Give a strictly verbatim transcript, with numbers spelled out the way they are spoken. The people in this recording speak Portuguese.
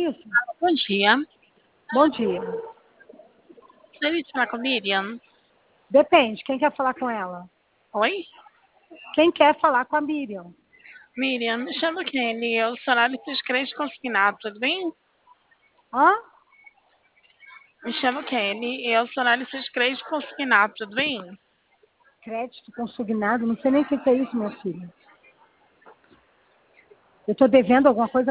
isso? Bom dia. Bom dia. Gostaria de falar com a Miriam. Depende, quem quer falar com ela? Oi? Quem quer falar com a Miriam? Miriam, me chamo Kelly, eu sou analista de crédito consignado, tudo bem? Hã? Me chamo Kelly, eu sou analista de crédito consignado, tudo bem? Crédito consignado? Não sei nem o que é isso, meu filho. Eu estou devendo alguma coisa